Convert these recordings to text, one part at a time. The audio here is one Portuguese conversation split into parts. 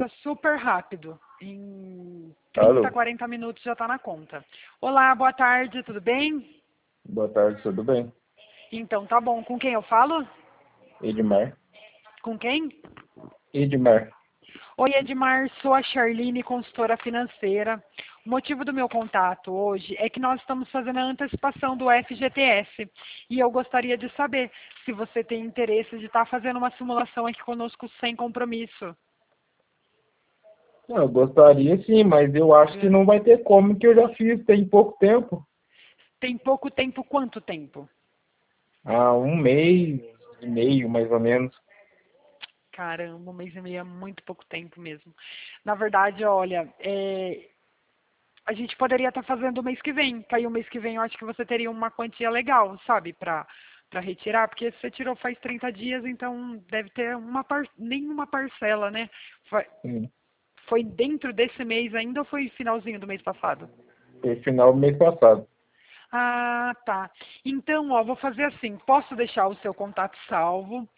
é super rápido. Em 30, Alô? 40 minutos já está na conta. Olá, boa tarde, tudo bem? Boa tarde, tudo bem? Então, tá bom. Com quem eu falo? Edmar. Com quem? Edmar. Oi, Edmar, sou a Charline, consultora financeira. O motivo do meu contato hoje é que nós estamos fazendo a antecipação do FGTS e eu gostaria de saber se você tem interesse de estar fazendo uma simulação aqui conosco sem compromisso. Não, eu gostaria sim, mas eu acho que não vai ter como, que eu já fiz tem pouco tempo. Tem pouco tempo, quanto tempo? Há um mês e meio, mais ou menos. Caramba, um mês e meio é muito pouco tempo mesmo. Na verdade, olha, a gente poderia estar fazendo o mês que vem. Que aí o mês que vem eu acho que você teria uma quantia legal, sabe, para retirar, porque você tirou faz 30 dias, então deve ter nenhuma parcela, né? Sim. Foi dentro desse mês ainda ou foi finalzinho do mês passado? Foi final do mês passado. Ah, tá. Então, ó, vou fazer assim, posso deixar o seu contato salvo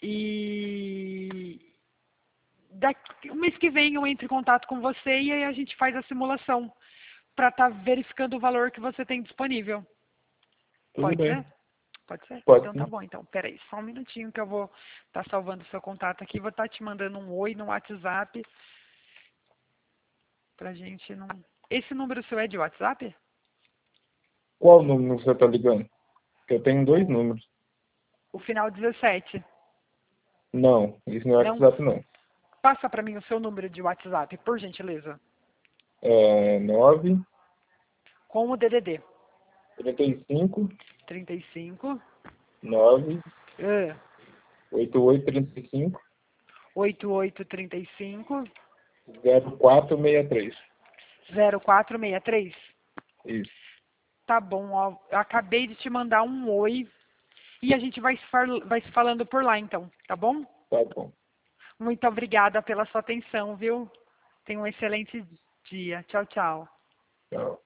e o mês que vem eu entro em contato com você e aí a gente faz a simulação para estar verificando o valor que você tem disponível. Tudo Pode bem. ser? Pode ser? Pode Então tá sim. bom. Então, peraí, só um minutinho que eu vou estar salvando o seu contato aqui. Vou estar te mandando um oi no WhatsApp pra gente não... Esse número seu é de WhatsApp? Qual número você tá ligando? Porque eu tenho dois O, números. o final 17. Não, isso não é Não? WhatsApp não. Passa pra mim o seu número de WhatsApp, por gentileza. É 9, Com o DDD. 35, 35 9, ah, 88, 35, 8835 0463. 0463. Isso. Tá bom, ó. Eu acabei de te mandar um oi e a gente vai se falando por lá então, tá bom? Tá bom. Muito obrigada pela sua atenção, viu? Tenha um excelente dia. Tchau, tchau. Tchau.